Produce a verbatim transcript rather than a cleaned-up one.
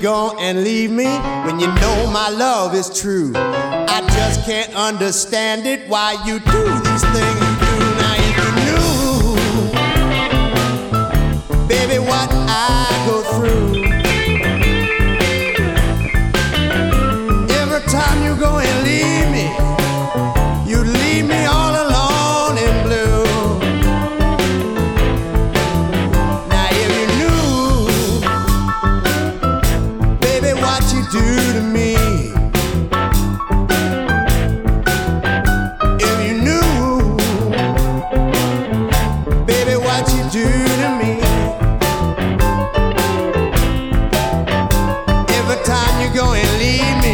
go and leave me when you know my love is true? I just can't understand it, why you do these things you do. Now if you knew, baby, what I go through. Every time you go and leave me, you leave me all alone and blue. Now if you knew, baby, what you do to me. If you knew, baby, what you do to me. Every time you go and leave me,